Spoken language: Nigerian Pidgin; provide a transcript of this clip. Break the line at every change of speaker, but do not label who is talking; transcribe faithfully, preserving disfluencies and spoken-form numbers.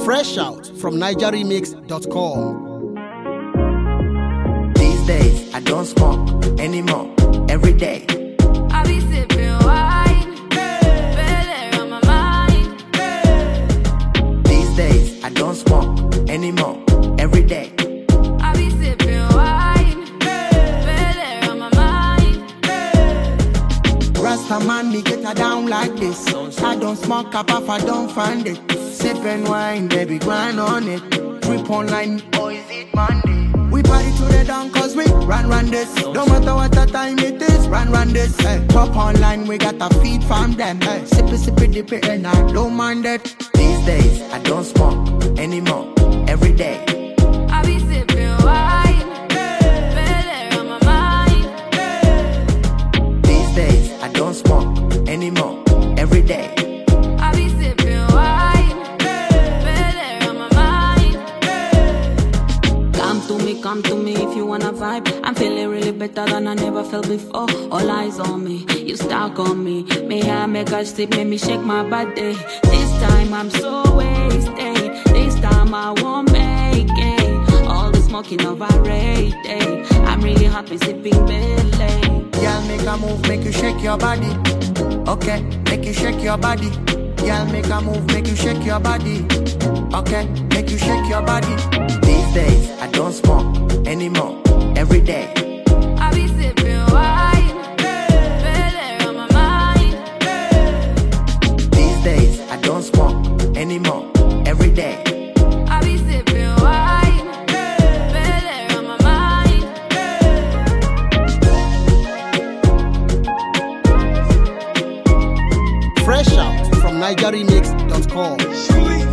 Fresh out from niger remix dot com.
These days I don't smoke anymore. Every day
I be sipping wine, better on my mind.
These days I don't smoke anymore. Every day
I be sipping wine, better on my mind.
Rasta man, me get her down like this. I don't smoke up if I don't find it. Sipping wine, baby, grind on it. Trip online, or is it Monday? We party to the dawn cause we run run this. No matter what the time it is, run run this. Hey, top online, we got a feed from them. Hey, sippy sippy dip it and I don't mind it. These days, I don't smoke anymore. Every day
I be sipping wine, better on my mind.
These days, I don't smoke anymore. Every day
I be sipping wine, better on my mind.
Come to me, come to me if you wanna vibe. I'm feeling really better than I never felt before. All eyes on me, you stuck on me. May I make a sip, make me shake my body. This time I'm so wasted. This time I won't make it. All the smoking overrated. I'm really happy sipping belly.
Girl, make a move, make you shake your body. Okay, make you shake your body. Girl, make a move, make you shake your body. Okay, make you shake your body. These days, I don't smoke anymore. Every day
I be sipping wine, better on my mind.
These days, I don't smoke anymore. Every day
I be sipping wine, better on my mind.
Fresh out from niger remix dot com.